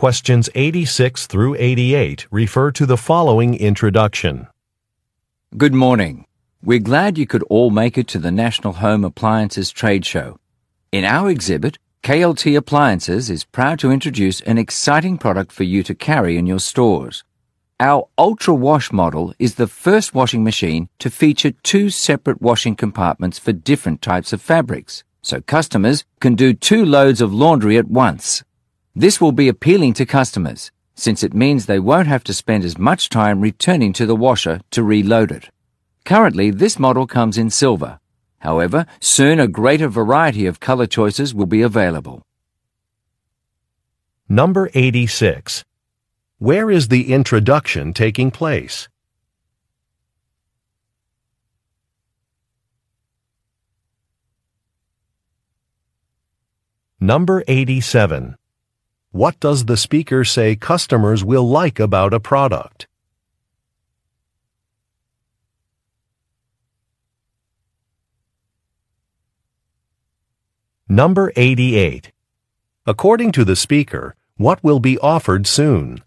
Questions 86 through 88 refer to the following introduction. Good morning. We're glad you could all make it to the National Home Appliances Trade Show. In our exhibit, KLT Appliances is proud to introduce an exciting product for you to carry in your stores. Our Ultra Wash model is the first washing machine to feature two separate washing compartments for different types of fabrics, so customers can do 2 loads of laundry at once. This will be appealing to customers, since it means they won't have to spend as much time returning to the washer to reload it. Currently, this model comes in silver. However, soon a greater variety of color choices will be available. Number 86. Where is the introduction taking place? Number 87. What does the speaker say customers will like about a product? Number 88. According to the speaker, what will be offered soon?